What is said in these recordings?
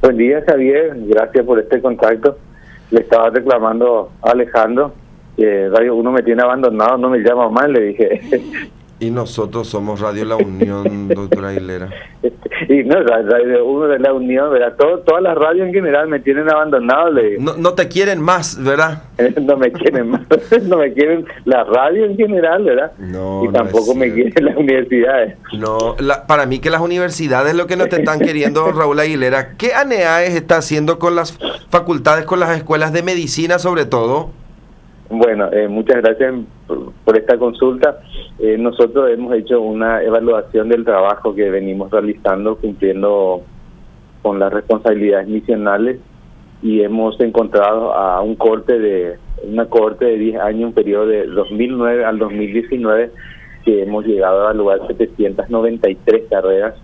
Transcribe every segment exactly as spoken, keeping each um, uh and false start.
Buen día, Javier. Gracias por este contacto. Le estaba reclamando a Alejandro que Radio uno me tiene abandonado, no me llama más, le dije. Y nosotros somos Radio La Unión, doctora Aguilera. Y no, Radio uno de La Unión, ¿verdad? Todo, todas las radios en general me tienen abandonado, le digo. No, no te quieren más, ¿verdad? No me quieren más, no me quieren la radio en general, ¿verdad? No, y tampoco no me quieren las universidades. No, la, para mí que las universidades lo que no te están queriendo, Raúl Aguilera. ¿Qué A N E A E S está haciendo con las facultades, con las escuelas de medicina sobre todo? Bueno, eh, muchas gracias por, por esta consulta. Eh, nosotros hemos hecho una evaluación del trabajo que venimos realizando, cumpliendo con las responsabilidades misionales, y hemos encontrado a un corte de una corte de diez años, un periodo de dos mil nueve al dos mil diecinueve, que hemos llegado a evaluar setecientas noventa y tres carreras.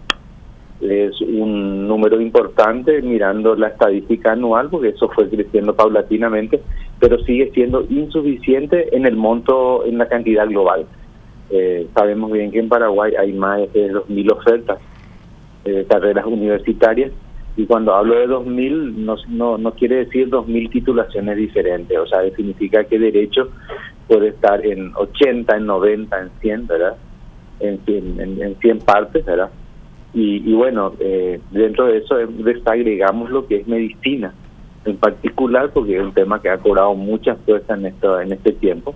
Es un número importante mirando la estadística anual, porque eso fue creciendo paulatinamente, pero sigue siendo insuficiente en el monto, en la cantidad global. Eh, sabemos bien que en Paraguay hay más de dos mil ofertas de eh, carreras universitarias, y cuando hablo de dos mil no, no, no quiere decir dos mil titulaciones diferentes, o sea, significa que derecho puede estar en ochenta, en noventa, en cien, ¿verdad? En, en, en cien partes, ¿verdad? Y, y bueno, eh, dentro de eso desagregamos lo que es medicina en particular, porque es un tema que ha cobrado mucha fuerza en esto en este tiempo.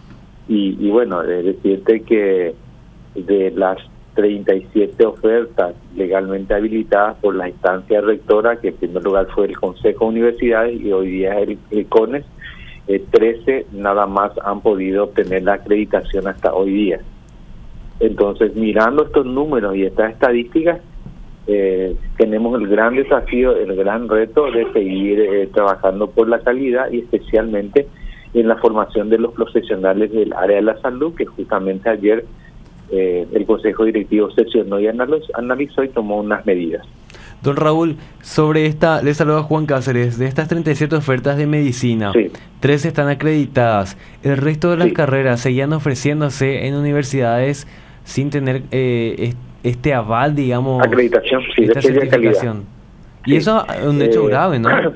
Y, y bueno, eh, decirte que de las treinta y siete ofertas legalmente habilitadas por la instancia rectora, que en primer lugar fue el Consejo de Universidades y hoy día es el, el CONES, eh, trece nada más han podido obtener la acreditación hasta hoy día. Entonces, mirando estos números y estas estadísticas, eh, tenemos el gran desafío, el gran reto de seguir eh, trabajando por la calidad, y especialmente en la formación de los profesionales del área de la salud, que justamente ayer eh, el Consejo Directivo sesionó y analizó y tomó unas medidas. Don Raúl, sobre esta, le saluda Juan Cáceres. De estas treinta y siete ofertas de medicina, sí, tres están acreditadas. El resto de las sí. carreras seguían ofreciéndose en universidades sin tener eh, este aval, digamos, acreditación, sí, esta de certificación. Calidad. Y Sí. eso es un hecho eh, grave, ¿no? Es,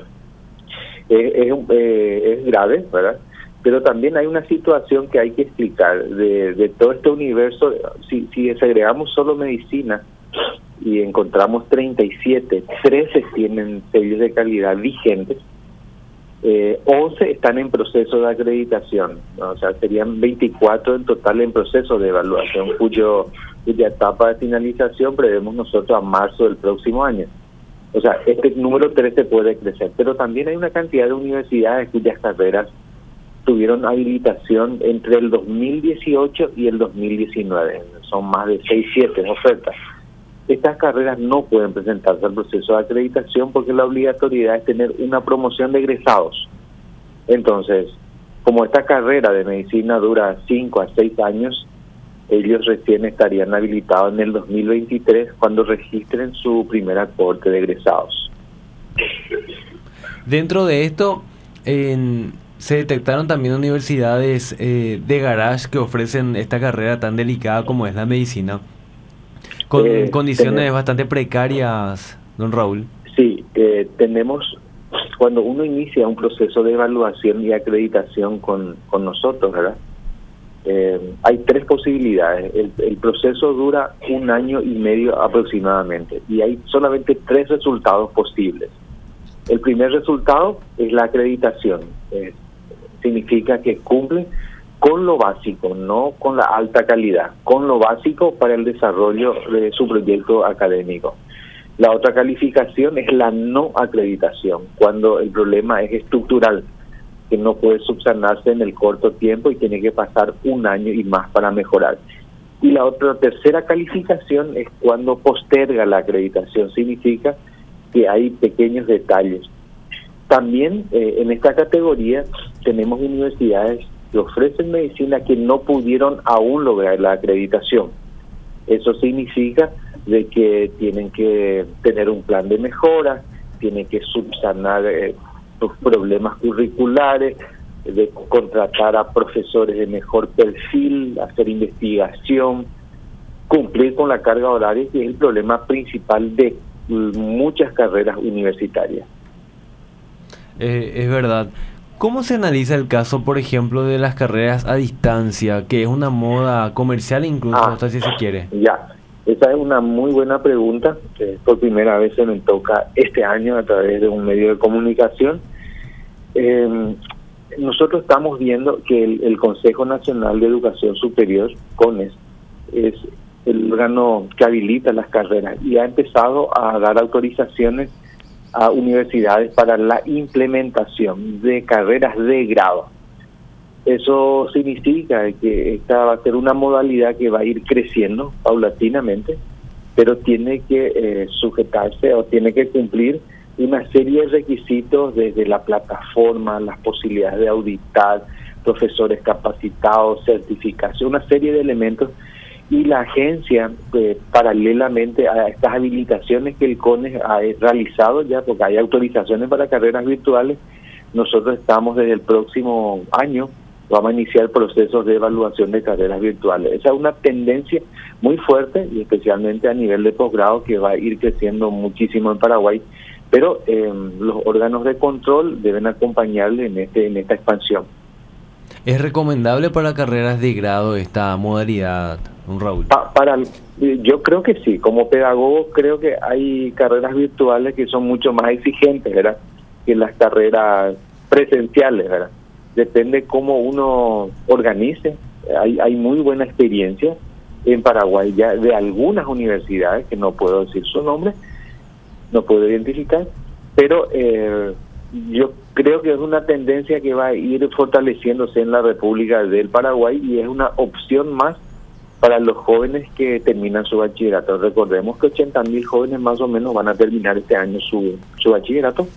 es, eh, es grave, ¿verdad? Pero también hay una situación que hay que explicar de, de todo este universo. Si, si desagregamos solo medicina y encontramos treinta y siete, trece tienen sellos de calidad vigentes, eh, once están en proceso de acreditación, ¿no? O sea, serían veinticuatro en total en proceso de evaluación, cuyo cuya etapa de finalización prevemos nosotros a marzo del próximo año. O sea, este número trece puede crecer, pero también hay una cantidad de universidades cuyas carreras tuvieron habilitación entre el dos mil dieciocho y el dos mil diecinueve, son más de seis, siete ofertas. Estas carreras no pueden presentarse al proceso de acreditación porque la obligatoriedad es tener una promoción de egresados. Entonces, como esta carrera de medicina dura cinco a seis años, ellos recién estarían habilitados en el dos mil veintitrés cuando registren su primer aporte de egresados. Dentro de esto, en, se detectaron también universidades eh, de garage que ofrecen esta carrera tan delicada como es la medicina, con eh, condiciones tenemos, bastante precarias, don Raúl. Sí, eh, tenemos, cuando uno inicia un proceso de evaluación y acreditación con, con nosotros, ¿verdad? Eh, hay tres posibilidades. El, el proceso dura un año y medio aproximadamente y hay solamente tres resultados posibles. El primer resultado es la acreditación. Eh, significa que cumple con lo básico, no con la alta calidad, con lo básico para el desarrollo de su proyecto académico. La otra calificación es la no acreditación, cuando el problema es estructural, que no puede subsanarse en el corto tiempo y tiene que pasar un año y más para mejorar. Y la otra tercera calificación es cuando posterga la acreditación, significa que hay pequeños detalles. También eh, en esta categoría tenemos universidades que ofrecen medicina que no pudieron aún lograr la acreditación. Eso significa de que tienen que tener un plan de mejora, tienen que subsanar eh, los problemas curriculares, de contratar a profesores de mejor perfil, hacer investigación, cumplir con la carga horaria, que es el problema principal de muchas carreras universitarias. Eh, es verdad. ¿Cómo se analiza el caso, por ejemplo, de las carreras a distancia, que es una moda comercial incluso, Ah, hasta si se quiere? Ya, esa es una muy buena pregunta, que por primera vez se me toca este año a través de un medio de comunicación. Eh, nosotros estamos viendo que el, el Consejo Nacional de Educación Superior, CONES, es el órgano que habilita las carreras y ha empezado a dar autorizaciones a universidades para la implementación de carreras de grado. Eso significa que esta va a ser una modalidad que va a ir creciendo paulatinamente, pero tiene que eh, sujetarse o tiene que cumplir una serie de requisitos desde la plataforma, las posibilidades de auditar, profesores capacitados, certificación, una serie de elementos. Y la agencia, eh, paralelamente a estas habilitaciones que el CONES ha realizado ya, porque hay autorizaciones para carreras virtuales, nosotros estamos desde el próximo año, vamos a iniciar procesos de evaluación de carreras virtuales. Esa es una tendencia muy fuerte, y especialmente a nivel de posgrado, que va a ir creciendo muchísimo en Paraguay, pero eh, los órganos de control deben acompañarle en, este, en esta expansión. ¿Es recomendable para carreras de grado esta modalidad, don Raúl? Pa, para, yo creo que sí. Como pedagogo creo que hay carreras virtuales que son mucho más exigentes, ¿verdad?, que las carreras presenciales, ¿verdad? Depende cómo uno organice. Hay, hay muy buena experiencia en Paraguay ya de algunas universidades, que no puedo decir su nombre, no puedo identificar, pero eh, yo creo que es una tendencia que va a ir fortaleciéndose en la República del Paraguay y es una opción más para los jóvenes que terminan su bachillerato. Recordemos que ochenta mil jóvenes más o menos van a terminar este año su, su bachillerato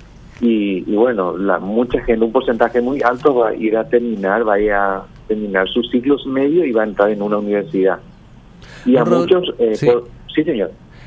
y, y bueno, la mucha gente, un porcentaje muy alto va a ir a terminar, va a, ir a terminar sus ciclos medios y va a entrar en una universidad. Y a Raúl, muchos... Eh, sí. por, sí, señor.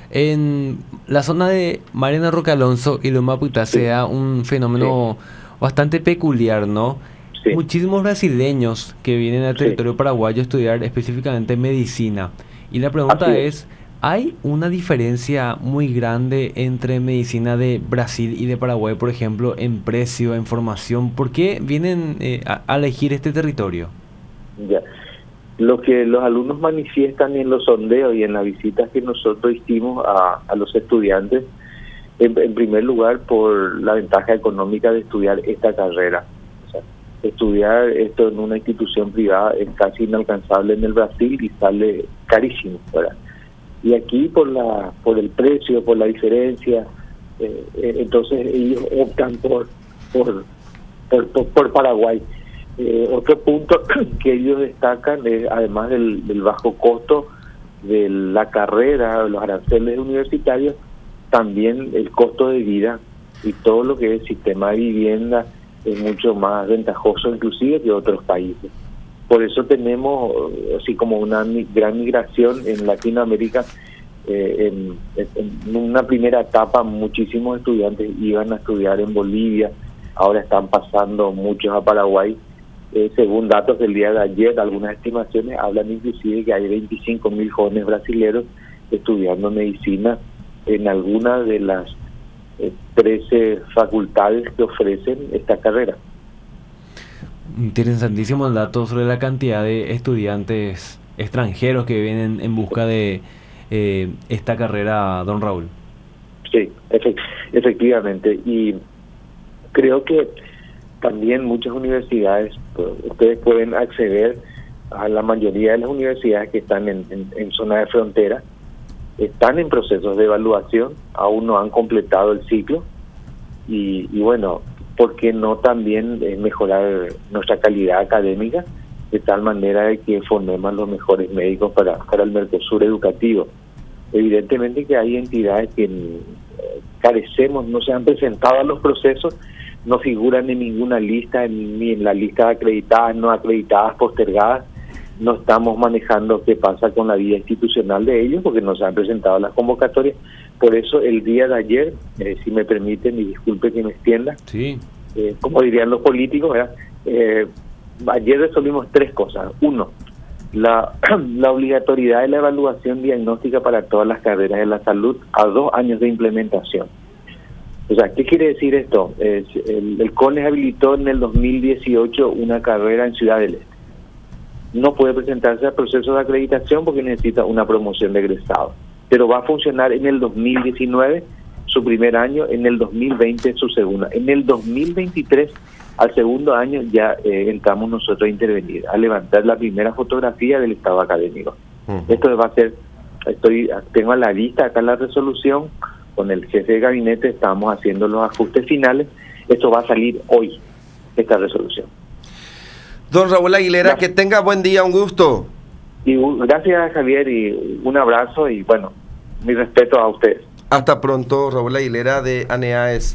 En la zona de Mariana Roque Alonso y Loma Putá se da un fenómeno sí. bastante peculiar, ¿no? Sí. Muchísimos brasileños que vienen al territorio sí. paraguayo a estudiar específicamente medicina. Y la pregunta Así es, ¿hay una diferencia muy grande entre medicina de Brasil y de Paraguay, por ejemplo, en precio, en formación? ¿Por qué vienen eh, a, a elegir este territorio? Ya. Lo que los alumnos manifiestan en los sondeos y en las visitas que nosotros hicimos a, a los estudiantes, en, en primer lugar por la ventaja económica de estudiar esta carrera. O sea, estudiar esto en una institución privada es casi inalcanzable en el Brasil y sale carísimo, ¿verdad? Y aquí por la por el precio, por la diferencia, eh, eh, entonces ellos optan por por por, por, por Paraguay. Eh, otro punto que ellos destacan es, además del, del bajo costo de la carrera, los aranceles universitarios, también el costo de vida y todo lo que es el sistema de vivienda es mucho más ventajoso inclusive que otros países. Por eso tenemos así como una gran migración en Latinoamérica. Eh, en, en una primera etapa muchísimos estudiantes iban a estudiar en Bolivia, ahora están pasando muchos a Paraguay. Eh, según datos del día de ayer, algunas estimaciones hablan inclusive que hay veinticinco mil jóvenes brasileños estudiando medicina en alguna de las eh, trece facultades que ofrecen esta carrera. Interesantísimos datos sobre la cantidad de estudiantes extranjeros que vienen en busca de eh, esta carrera, don Raúl. Sí, efect- efectivamente. Y creo que también muchas universidades, pues, ustedes pueden acceder a la mayoría de las universidades que están en, en, en zona de frontera, están en procesos de evaluación, aún no han completado el ciclo y, y bueno, ¿por qué no también eh, mejorar nuestra calidad académica de tal manera de que formemos los mejores médicos para, para el Mercosur educativo? Evidentemente que hay entidades que eh, carecemos, no se han presentado a los procesos, no figuran en ninguna lista, ni en la lista de acreditadas, no acreditadas, postergadas. No estamos manejando qué pasa con la vida institucional de ellos porque no se han presentado las convocatorias. Por eso el día de ayer, eh, si me permiten, y disculpe que me extienda, sí. eh, como dirían los políticos, ¿verdad? Eh, ayer resolvimos tres cosas. Uno, la, la obligatoriedad de la evaluación diagnóstica para todas las carreras de la salud a dos años de implementación. O sea, ¿qué quiere decir esto? Es, el, el CONES habilitó en el dos mil dieciocho una carrera en Ciudad del Este. No puede presentarse al proceso de acreditación porque necesita una promoción de egresado, pero va a funcionar en el dos mil diecinueve su primer año, en el dos mil veinte su segunda, en el dos mil veintitrés al segundo año ya eh, entramos nosotros a intervenir, a levantar la primera fotografía del estado académico. Uh-huh. Esto va a ser, estoy tengo a la lista acá la resolución, con el jefe de gabinete estamos haciendo los ajustes finales, esto va a salir hoy, esta resolución. Don Raúl Aguilera, gracias. Que tenga buen día, un gusto. Y gracias, Javier, y un abrazo y bueno, mi respeto a ustedes. Hasta pronto, Raúl Aguilera de ANEAES.